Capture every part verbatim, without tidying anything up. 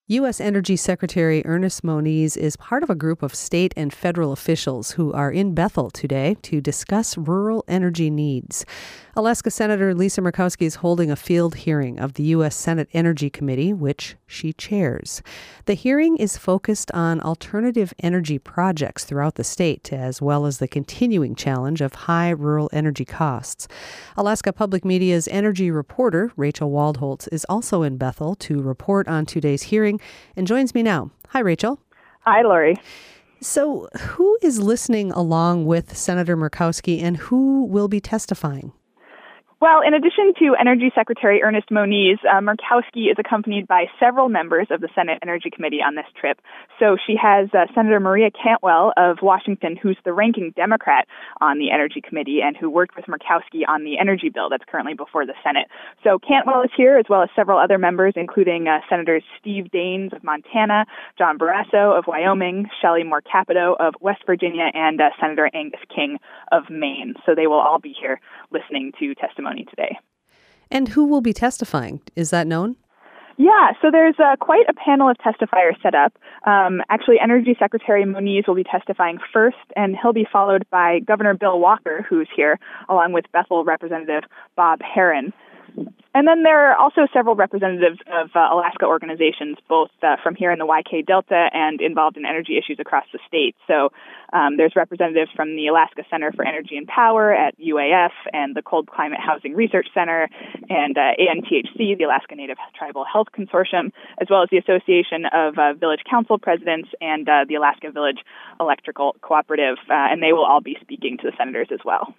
U S. Energy Secretary Ernest Moniz is part of a group of state and federal officials who are in Bethel today to discuss rural energy needs. Alaska Senator Lisa Murkowski is holding a field hearing of the U S. Senate Energy Committee, which she chairs. The hearing is focused on alternative energy projects throughout the state, as well as the continuing challenge of high rural energy costs. Alaska Public Media's energy reporter, Rachel Waldholtz, is also in Bethel to report on today's hearing and joins me now. Hi, Rachel. Hi, Lori. So who is listening along with Senator Murkowski, and who will be testifying? Well, in addition to Energy Secretary Ernest Moniz, uh, Murkowski is accompanied by several members of the Senate Energy Committee on this trip. So she has uh, Senator Maria Cantwell of Washington, who's the ranking Democrat on the Energy Committee and who worked with Murkowski on the energy bill that's currently before the Senate. So Cantwell is here, as well as several other members, including uh, Senators Steve Daines of Montana, John Barrasso of Wyoming, Shelley Moore Capito of West Virginia, and uh, Senator Angus King of Maine. So they will all be here listening to testimony today. And who will be testifying? Is that known? Yeah, so there's uh, quite a panel of testifiers set up. Um, actually, Energy Secretary Moniz will be testifying first, and he'll be followed by Governor Bill Walker, who's here, along with Bethel Representative Bob Herron. And then there are also several representatives of uh, Alaska organizations, both uh, from here in the Y K Delta and involved in energy issues across the state. So um, there's representatives from the Alaska Center for Energy and Power at U A F and the Cold Climate Housing Research Center and uh, A N T H C, the Alaska Native Tribal Health Consortium, as well as the Association of uh, Village Council Presidents and uh, the Alaska Village Electrical Cooperative, uh, and they will all be speaking to the senators as well.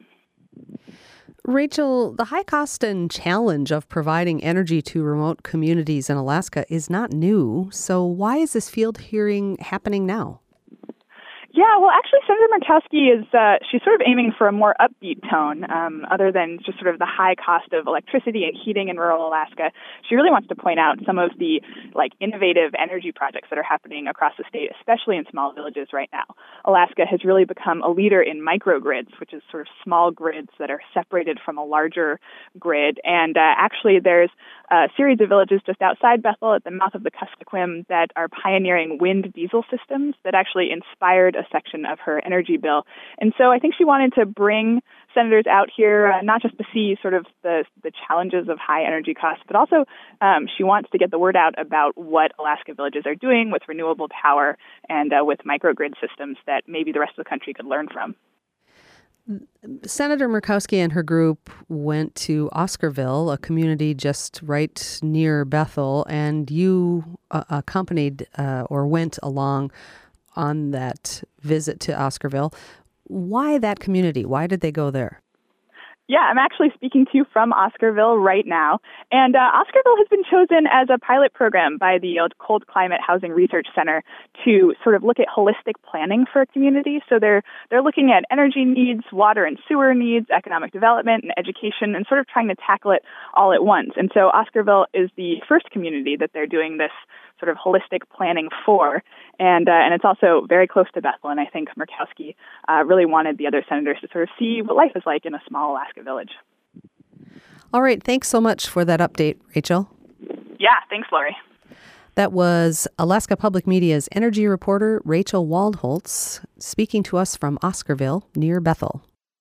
Rachel, the high cost and challenge of providing energy to remote communities in Alaska is not new. So why is this field hearing happening now? Yeah, well, actually, Senator Murkowski is, uh, she's sort of aiming for a more upbeat tone, um, other than just sort of the high cost of electricity and heating in rural Alaska. She really wants to point out some of the, like, innovative energy projects that are happening across the state, especially in small villages right now. Alaska has really become a leader in microgrids, which is sort of small grids that are separated from a larger grid. And uh, actually, there's a series of villages just outside Bethel at the mouth of the Kuskokwim that are pioneering wind diesel systems that actually inspired a section of her energy bill. And so I think she wanted to bring senators out here, uh, not just to see sort of the, the challenges of high energy costs, but also um, she wants to get the word out about what Alaska villages are doing with renewable power and uh, with microgrid systems that maybe the rest of the country could learn from. Senator Murkowski and her group went to Oscarville, a community just right near Bethel, and you uh, accompanied uh, or went along on that visit to Oscarville. Why that community? Why did they go there? Yeah, I'm actually speaking to you from Oscarville right now. And uh, Oscarville has been chosen as a pilot program by the Cold Climate Housing Research Center to sort of look at holistic planning for a community. So they're they're looking at energy needs, water and sewer needs, economic development, and education, and sort of trying to tackle it all at once. And so Oscarville is the first community that they're doing this sort of holistic planning for. And uh, and it's also very close to Bethel, and I think Murkowski uh, really wanted the other senators to sort of see what life is like in a small Alaska village. All right. Thanks so much for that update, Rachel. Yeah, thanks, Lori. That was Alaska Public Media's energy reporter, Rachel Waldholtz, speaking to us from Oscarville near Bethel.